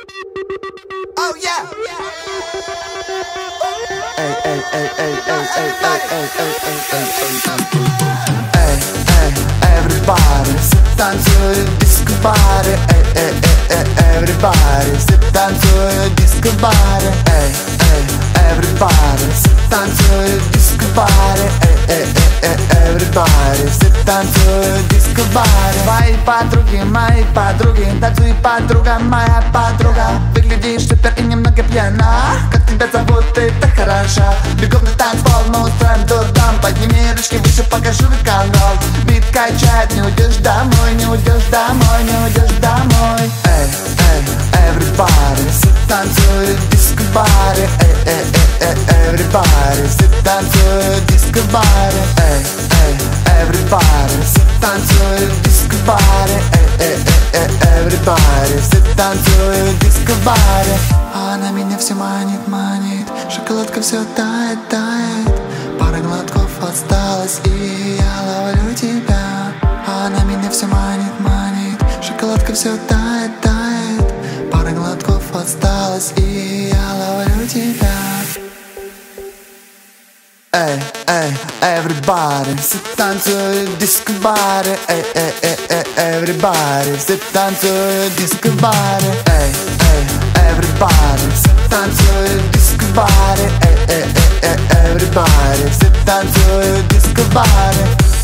Oh yeah. Ey, ey, ey, ey, ey, ey, ey, ey, ey, ey, everybody, se tanzuje disco party. Ey, ey, ey, ey, everybody, se tanzuje disco party. Ey, ey, everybody, se tanzuje disco party. Ey, ey, ey, everybody, se tanzuje disco party. Мои подруги, танцуй, подруга, моя подруга. Выглядишь супер и немного пьяна. Как тебя зовут, ты так хороша. Бегом на танцпол, мы устроим дурдом. Подними ручки выше, покажи рок-н-ролл. Бит качает, не уйдешь домой, не уйдешь домой, не уйдешь домой. Эй, эй, everybody, все танцуют в диско-баре. Эй, эй, эй, everybody, все танцуют в диско-баре. Эй, эй, everybody, все танцуют в диско-баре. Эй, эй, эй, everybody, все танцуют в диско-баре. Она меня все манит, манит. Шоколадка все тает, тает. Пара глотков осталось, и я ловлю тебя. Она меня все манит, манит. Шоколадка все тает, тает. Пара глотков осталось, и я ловлю тебя. Эй, эй, everybody, все танцуют в диско-баре. Эй, эй, эй, everybody, все танцуют в диско-баре. Эй, эй, everybody, все танцуют в диско-баре. Эй, эй, эй, everybody, все танцуют в диско-баре.